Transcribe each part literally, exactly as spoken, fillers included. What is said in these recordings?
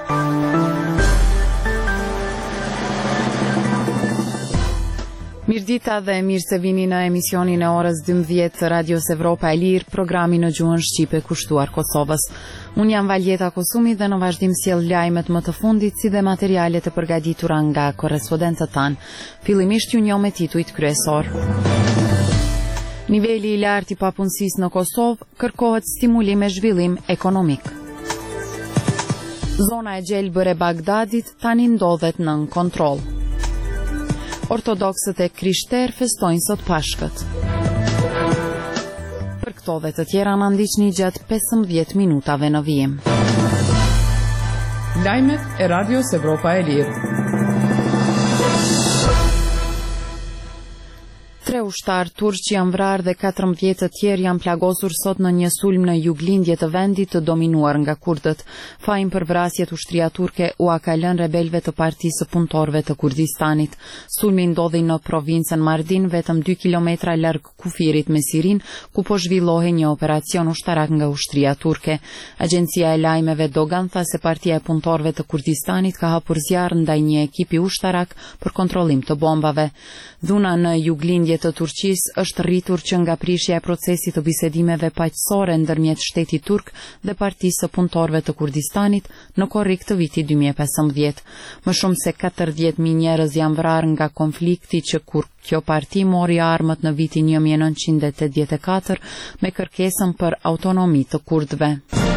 Mirdita dhe mirë se vini në emisionin e orës dymbëdhjetë të Radios Evropa e Lirë, programi në gjuhën shqipe kushtuar Kosovës. Unë jam Valjeta Kosumi dhe në vazhdim sjell lajmet më të fundit si dhe materialet e përgatitura nga korrespondentët tanë. Fillimisht ju njoh me titujt kryesor. Niveli i lartë i papunësisë në Kosovë, kërkohet stimulim e zhvillim ekonomik. Zona e gjelbër e Bagdadit tani ndodhet nën kontroll. Ortodoksët e krishterë festojnë sot Pashkët. Për këto dhe të tjera na ndiqni gjatë pesëmbëdhjetë minutave në vijim. Lajmet e Radios Evropa e Lirë. Tre ushtarë turq janë vrarë dhe katërmbëdhjetë të tjerë janë plagosur sot në një sulm në juglindje të vendit të dominuar nga kurdët. Fajin për vrasjet ushtria turke u a ka lënë rebelëve të Partisë së Punëtorëve të Kurdistanit. Sulmi ndodhi në provincën Mardin, vetëm dy kilometra larg kufirit me Sirin, ku po zhvillohej një operacion ushtarak nga ushtria turke. Agjencia e lajmeve Dogan tha se Partia e Punëtorëve të Kurdistanit ka hapur zjarr ndaj një ekipi ushtarak për kontrollim të bombave. Dhuna në juglindje të Turqisë është rritur që nga prishja e procesit të bisedimeve paqësore ndërmjet shtetit turk dhe Partisë së Punëtorëve të Kurdistanit në korrik të vitit dy mijë e pesëmbëdhjetë. Më shumë se katërdhjetë mijë njerëz janë vrarë nga konflikti që kur kjo parti mori armët në vitin një mijë e nëntëqind e tetëdhjetë e katër me kërkesën për autonomi të kurdëve.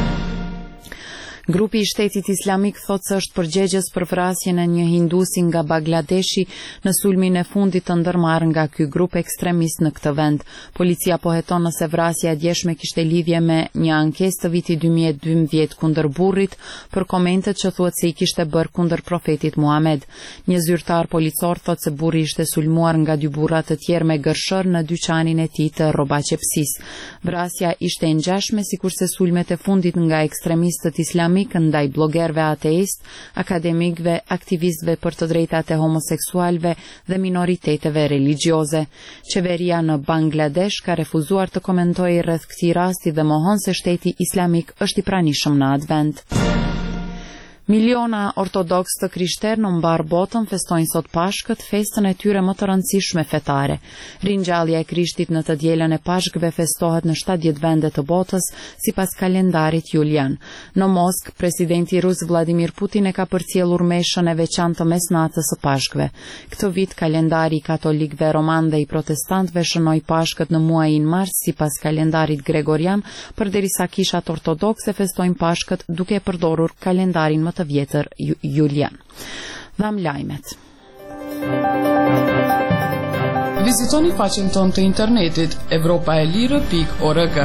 Grupi i Shtetit Islamik thotë se është përgjegjës për vrasjen e një hindusi nga Bangladeshi në sulmin e fundit të ndërmarrë nga ky grup ekstremist në këtë vend. Policia po heton nëse vrasja e djeshme kishte lidhje me një ankesë të vitit dy mijë e dymbëdhjetë kundër burrit për komentet që thuhet se i kishte bërë kundër profetit Muhamet. Një zyrtar policor thotë se burri ishte sulmuar nga dy burra të tjerë me gërshër në dyqanin e tij të rrobaçepsisë. Vrasja ishte e ngjashme sikurse sulmet e fundit nga ekstremistët islamik ndaj blogerëve ateist, akademikëve, aktivistëve për të drejtat e homoseksualëve dhe minoriteteve religjioze. Qeveria në Bangladesh ka refuzuar të komentojë rreth këtij rasti dhe mohon se Shteti Islamik është i pranishëm në atë vend. Miliona ortodoks të krishterë në mbar botën festojnë sot Pashkët, festën e tyre më të rëndësishme fetare. Ringjallja e Krishtit në të dielën e Pashkëve festohet në shtatëdhjetë vende të botës sipas kalendarit julian. Në Moskë, presidenti rus Vladimir Putin e ka përcjellur meshën e veçantë të mesnatës së Pashkëve. Këtë vit kalendari i katolikëve roman dhe i protestantëve shënoi Pashkët në muajin mars sipas kalendarit gregorian, përderisa kishat ortodokse festojnë Pashkët duke përdorur kalendarin më të vjetër julian. Dham lajmet. Vizitoni faqen tonë të internetit evropaelire pikë org.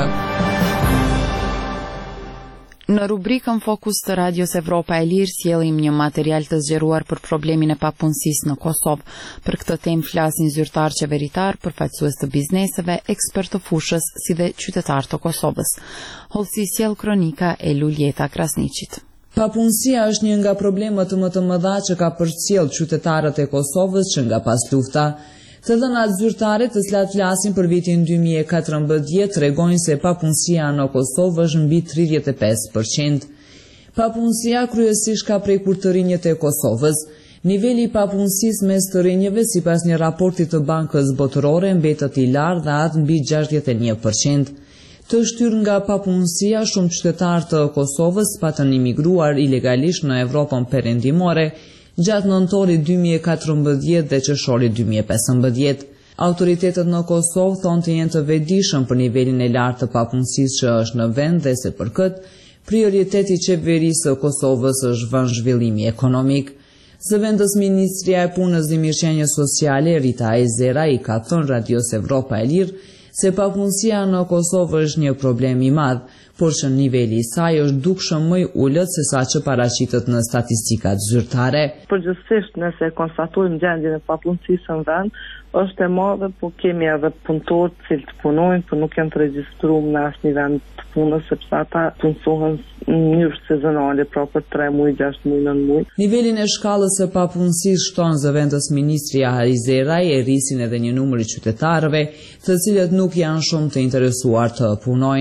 Në rubrikën Fokus të Radios Evropa e Lirë sjellim një material të zgjeruar për problemin e papunësisë në Kosovë. Për këtë temë flasin zyrtar qeveritar, përfaqësues të bizneseve, ekspert të fushës, si dhe qytetar të Kosovës. Hollësi sjell kronika e Luljeta Krasniqit. Papunësia është një nga problemet më të mëdha që ka përcjell qytetarët e Kosovës që nga pas lufta. Të dhënat zyrtare të cilat flasin për vitin dy mijë e katërmbëdhjetë tregojnë se papunësia në Kosovë është mbi tridhjetë e pesë përqind. Papunësia kryesisht ka prekur të rinjët e Kosovës. Niveli i papunësisë mes të rinjëve sipas një raporti të Bankës Botërore mbetet i lartë dhe atë mbi gjashtëdhjetë e një përqind. Të shtyrë nga papunësia, shumë qytetarë të Kosovës patën imigruar ilegalisht në Evropën perëndimore gjatë nëntorit dy mijë e katërmbëdhjetë dhe qershorit dy mijë e pesëmbëdhjetë. Autoritetet në Kosovë thonë të jenë të vetëdijshëm për nivelin e lartë të papunësisë që është në vend dhe se për këtë, prioriteti i qeverisë së Kosovës është vënë zhvillimi ekonomik. Zëvendës Ministria e Punës dhe Mirëqenies Sociale Rita Ezera i ka thënë Radios Evropa e Lirë se papunësia në Kosovë është një problem i madh, por që niveli i saj është dukshëm më i ulët se sa që paraqitet në statistikat zyrtare. Përgjithsisht nëse konstatojmë gjendjen e papunësisë në vend, është e madhe, po kemi edhe punëtorë të cilët punojnë, por nuk janë të regjistruar në asnjë vend të punës sepse ata punësohen në mënyrë sezonale, pra për tre muaj, gjashtë muaj, nëntë muaj. Nivelin e shkallës së papunësisë shton zëvendës Ministria Harizeraj e rrisin edhe një numër i qytetarëve, të cilët nuk janë shumë të interesuar të punojnë.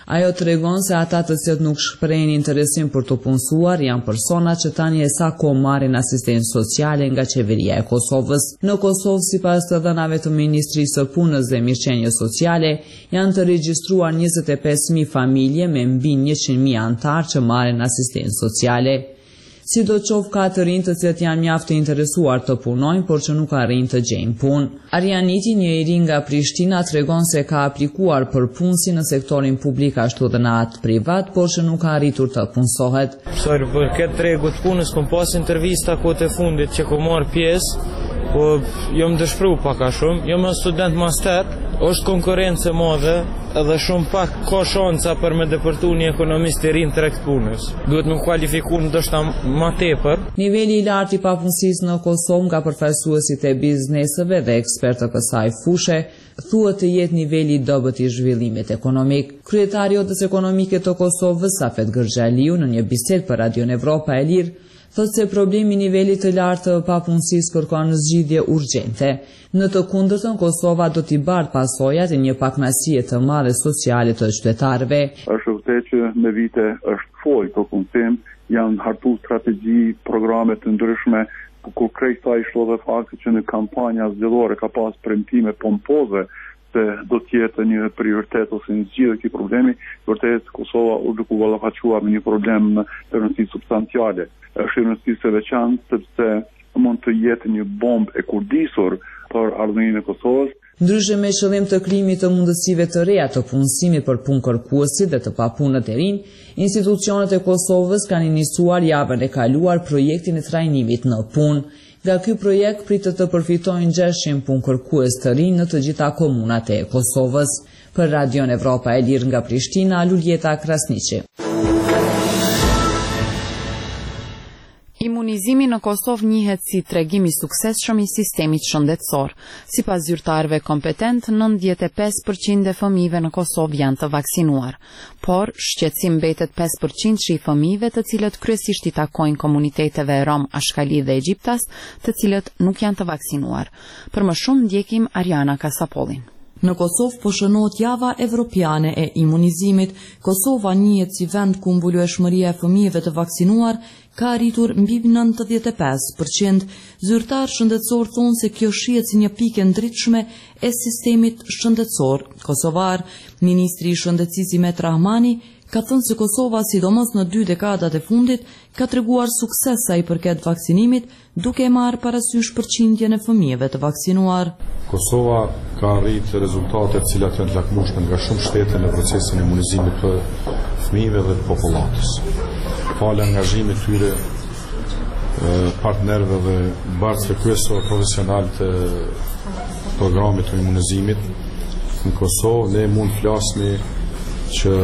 Ajo tregon se ata të cilët nuk shprehin interesim për të punësuar janë persona që tani e sa kohë marrin asistencë sociale nga qeveria e Kosovës. Në Kosovë, sipas të dhënave të Ministrisë së Punës dhe Mirëqenies Sociale, janë të regjistruar njëzet e pesë mijë familje me mbi njëqind mijë anëtar që marrin asistencë sociale. Sidoqoftë ka të rinj të cilët janë mjaft të interesuar të punojnë, por që nuk arrin të gjejnë punë. Arianiti, një i ri nga Prishtina, tregon se ka aplikuar për punë si në sektorin publik ashtu edhe në atë privat, por që nuk ka arritur të punësohet. Sorry, për këtë tregut punës kom pas intervista kohët e fundit që kom marr pjesë, po jo më dëshpëru pak a shumë, jo më student master, është konkurrencë e madhe edhe shumë pak ka shanca për me depërtu një ekonomist i rinë të rekt punës. Duhet me kualifiku ndoshta ma tepër. Niveli i lartë i papunësisë në Kosovë nga përfaqësuesit e bizneseve dhe ekspertë të kësaj fushë thuhet të jetë niveli i dobët i zhvillimit ekonomik. Kryetari i Odës Ekonomike të Kosovës, Safet Gërxhaliu, në një bisedë për Radion Evropa e Lirë, thotë se problemi i nivelit të lartë të papunësisë kërkon zgjidhje urgjente. Në të kundërtën, Kosova do t'i bardh pasojat e një pakënaqësie të madhe sociale të qytetarëve. Është vërtet që në vite është folë për punësim, janë hartu strategji, programe të ndryshme, kur krejt sa i shlodhe fakti që në kampanja zgjedhore ka pas premtime pompoze se do t'jetë një prioritet ose një zgjidhje këtij problemi, vërtet Kosova u duke u ballafaqua me një problem në rëndësi substanciale. Është rëndësishme e veçantë sepse mund të jetë një bombë e kurdisur për ardhmërinë e Kosovës. Ndryshe me qëllim të krijimit të mundësive të reja të punësimit për punëkërkuesit dhe të papunët e rinj, institucionet e Kosovës kanë iniciuar javën e kaluar projektin e trajnimit në punë. Nga ky projekt pritet të përfitojnë gjashtëqind punëkërkues të rinj në të gjitha komunat e Kosovës. Për Radion Evropa e Lirë nga Prishtina, Luljeta Krasniqi. Imunizimi në Kosovë njihet si tregim i suksesshëm i sistemit shëndetësor. Sipas zyrtarëve kompetent, nëntëdhjetë e pesë përqind e fëmijëve në Kosovë janë të vaksinuar, por shqetësim mbetet pesë përqind i fëmijëve të cilët kryesisht i takojnë komuniteteve rom, ashkali dhe egjiptas, të cilët nuk janë të vaksinuar. Për më shumë ndjekim Ariana Kasapollin. Në Kosovë po shënohet java evropiane e imunizimit. Kosova njihet si vend ku mbulueshmëria e fëmijëve të vaksinuar ka arritur mbi nëntëdhjetë e pesë përqind. Zyrtar shëndetësor thonë se kjo shihet si një pikë ndritshme e sistemit shëndetësor kosovar. Ministri i Shëndetësisë Imet Rahmani ka thënë se Kosova, sidomos në dy dekadat e fundit, ka treguar sukses sa i përket vaksinimit, duke marrë parasysh përqindjen e fëmijëve të vaksinuar. Kosova ka arritur rezultate të cilat janë të lakmueshme nga shumë shtete në procesin e imunizimit të fëmijëve dhe të popullatës. Falë angazhimit tyre partnerëve dhe bartësve kryesor profesional të programit të imunizimit në Kosovë, ne mund të flasni që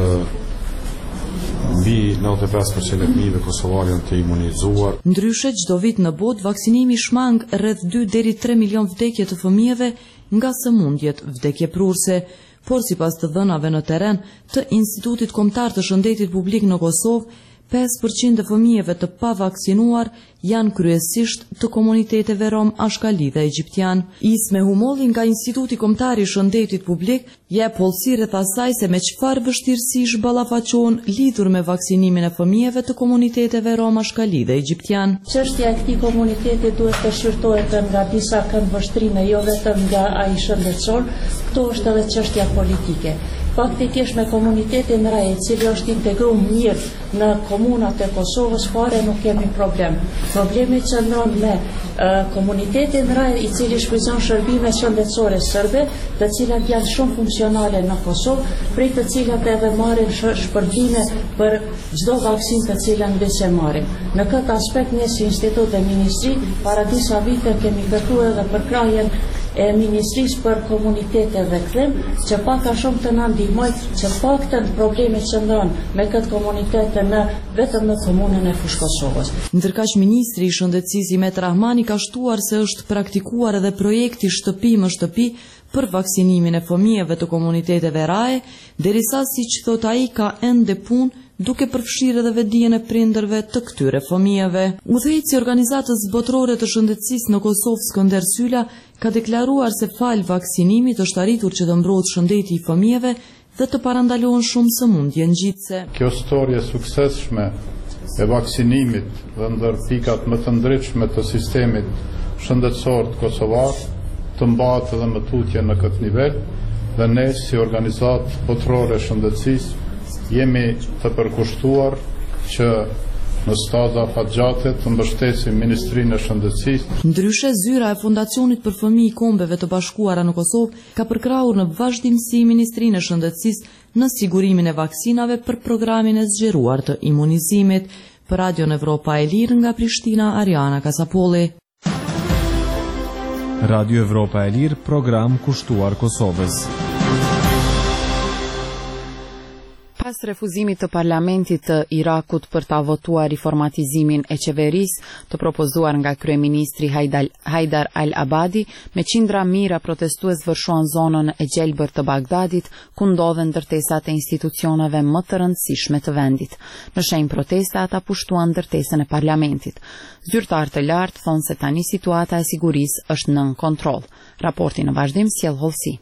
mbi nëntëdhjetë e pesë përqind e fëmijëve kosovar janë të imunizuar. Ndryshe, çdo vit në botë vaksinimi shmang rreth dy deri tre milion vdekje të fëmijëve nga sëmundjet vdekjeprurse, por sipas të dhënave në terren të Institutit Kombëtar të Shëndetit Publik në Kosovë, pesë përqind e fëmijëve të pavaksinuar janë kryesisht të komuniteteve rom, ashkali dhe egjiptian. Isme Humolli nga Instituti Kombëtar i Shëndetit Publik jep hollësi rreth asaj se me çfarë vështirësish ballafaqohen lidhur me vaksinimin e fëmijëve të komuniteteve rom, ashkali dhe egjiptian. Çështja e këtij komuniteti duhet të shqyrtohet nga disa këndvështrime, jo vetëm nga ai shëndetësor, këto është edhe çështja politike. Faktikisht me komunitetin raj, i cili është integruar mirë në komunat e Kosovës, fare nuk kemi problem. Problemi qëndron me uh, komunitetin raj, i cili shfrytëzon shërbime shëndetësore serbe, të cilat janë shumë funksionale në Kosovë, prej të cilat edhe marrin shpërbime për çdo vaksinë të cilën vese marrin. Në këtë aspekt ne si Institut e Ministri, para disa vite kemi kërkuar edhe përkrahjen e Ministrisë për Komunitete dhe Kthim, që pak a shumë të na ndihmoj që paktën problemet që ndonë me këtë komunitete në vetëm në komunën e Fushë Kosovës. Ndërkaq Ministri i Shëndetësisë Imet Rahmani ka shtuar se është praktikuar edhe projekti shtëpi më shtëpi për vaksinimin e fëmijëve të komuniteteve raje, derisa siç thot ai ka ende punë duke përfshirë edhe vetdijen e prindërve të këtyre fëmijëve. Udhëheqësi i Organizatës Botërore të Shëndetësisë në Kosovë, Skënder Syla, ka deklaruar se fal vaksinimit është arritur që të mbrohet shëndeti i fëmijëve dhe të parandalohen shumë sëmundje ngjitse. Kjo storje suksesshme e vaksinimit dhe ndër pikat më të ndritshme të sistemit shëndetësor të kosovar të mbahet edhe më tutje në këtë nivel dhe ne si organizatë botërore shëndetësisë jemi të përkushtuar që në staza fatgjate të mbështesim Ministrinë e Shëndetësisë. Ndryshe, zyra e Fondacionit për Fëmijë i Kombeve të Bashkuara në Kosovë ka përkrahur në vazhdimsi Ministrinë e Shëndetësisë në sigurimin e vaksinave për programin e zgjeruar të imunizimit. Për Radion Evropa e Lirë nga Prishtina, Ariana Kasapolli. Radio Evropa e Lirë, program kushtuar Kosovës. Pas refuzimit të parlamentit të Irakut për ta votuar riformatizimin e qeverisë të propozuar nga kryeministri Hajdar al-Abadi, me qindra mijëra protestues vërshuan zonën e Gjelbër të Bagdadit, ku ndodhen ndërtesat e institucioneve më të rëndësishme të vendit. Në shenjë proteste ata pushtuan ndërtesën e parlamentit. Zyrtar të lartë thonë se tani situata e sigurisë është nën kontroll. Raporti në vazhdim sjell hollësi.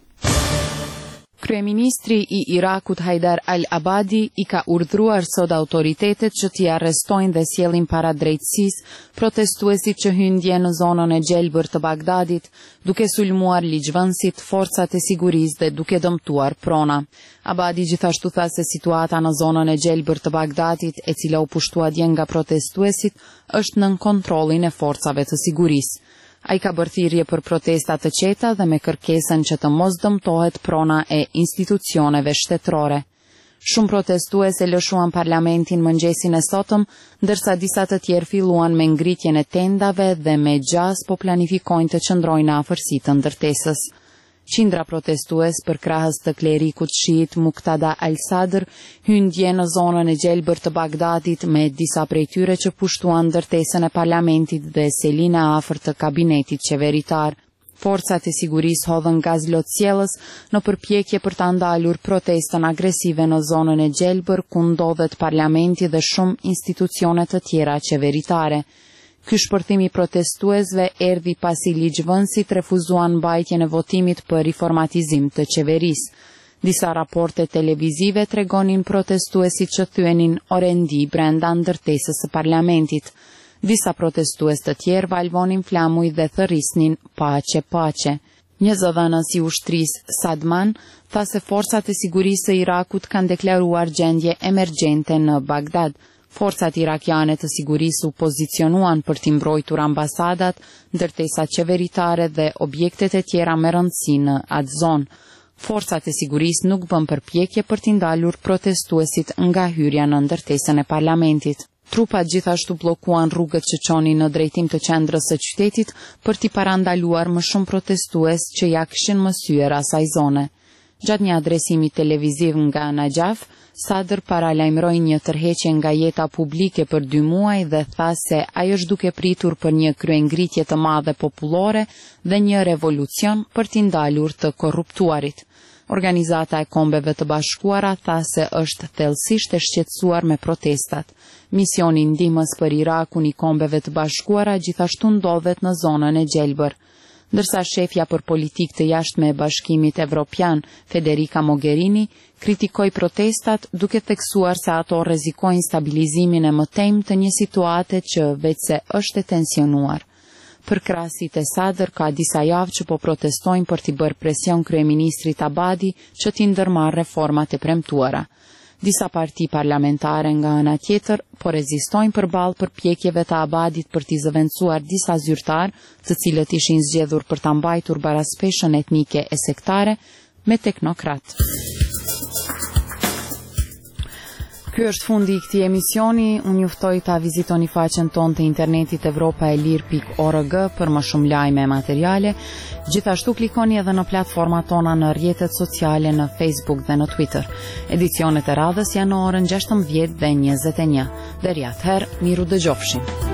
Kryeministri i Irakut Hajdar al-Abadi i ka urdhëruar sot autoritetet që t'i arrestojnë dhe sjellin para drejtësisë protestuesit që hynë dje në zonën e Gjelbër të Bagdadit, duke sulmuar ligjvënësit, forcat e sigurisë dhe duke dëmtuar prona. Abadi gjithashtu tha se situata në zonën e Gjelbër të Bagdadit, e cila u pushtua dje nga protestuesit, është nën kontrollin e forcave të sigurisë. Ai ka bërë thirrje për protesta të qeta dhe me kërkesën që të mos dëmtohet prona e institucioneve shtetërore. Shumë protestues e lëshuan parlamentin mëngjesin e sotëm, ndërsa disa të tjerë filluan me ngritjen e tendave dhe me gjas po planifikojnë të qëndrojnë në afërsitë të ndërtesës. Qindra protestues për krahës të klerikut shiit Muqtada al-Sadr hynë dje në zonën e Gjelbër të Bagdadit me disa prej tyre që pushtuan ndërtesën e parlamentit dhe selin e afër të kabinetit qeveritar. Forcat e sigurisë hodhën gaz lotësjellës në përpjekje për ta ndalur protestën agresive në zonën e Gjelbër, ku ndodhet parlamenti dhe shumë institucione të tjera qeveritare. Ky shpërthim i protestuesve erdhi pasi ligjvënësit refuzuan mbajtjen e votimit për riformatizim të qeverisë. Disa raporte televizive tregonin protestuesit që thyenin orendi brenda ndërtesës së parlamentit. Disa protestues të tjerë valvonin flamuj dhe thërrisnin paqe paqe. Një zëdhënës i ushtrisë Sadman tha se forcat e sigurisë së Irakut kanë deklaruar gjendje emergjente në Bagdad. Forcat irakiane të sigurisë u pozicionuan për t'i mbrojtur ambasadat, ndërtesat qeveritare dhe objektet e tjera me rëndësi në atë zonë. Forcat e sigurisë nuk bën përpjekje për t'i ndalur protestuesit nga hyrja në ndërtesën e parlamentit. Trupat gjithashtu bllokuan rrugët që çonin në drejtim të qendrës së qytetit për t'i parandaluar më shumë protestues që ja kishin mësyer asaj zone. Gjatë një adresimi televiziv nga Najaf, Sadr paralajmëroi një tërheqje nga jeta publike për dy muaj dhe tha se ai është duke pritur për një kryengritje të madhe popullore dhe një revolucion për t'i ndalur të korruptuarit. Organizata e Kombeve të Bashkuara tha se është thellësisht e shqetësuar me protestat. Misioni ndihmës për Irakun i Kombeve të Bashkuara gjithashtu ndodhet në zonën e Gjelbër. Ndërsa shefja për politikë të jashtme e Bashkimit Evropian, Federica Mogherini, kritikoi protestat duke theksuar se ato rrezikojnë stabilizimin e mëtejmë të një situate që veçse është e tensionuar. Për krahasit e Sadr ka disa javë që po protestojnë për t'i bërë presion kryeministrit Abadi që t'i ndërmarrë reformat e premtuara. Disa parti parlamentare nga ana tjetër po rezistojnë përballë përpjekjeve të Abadit për t'i zëvendësuar disa zyrtar, të cilët ishin zgjedhur për ta mbajtur baraspeshën etnike e sektare me teknokrat. Ky është fundi i këtij emisioni. Unë ju ftoj ta vizitoni faqen tonë të internetit evropa e lirë pikë org për më shumë lajme e materiale. Gjithashtu klikoni edhe në platformat tona në rrjetet sociale në Facebook dhe në Twitter. Edicionet e radhës janë në orën gjashtëmbëdhjetë dhe njëzet e një. Deri atëherë, miru dëgjofshim.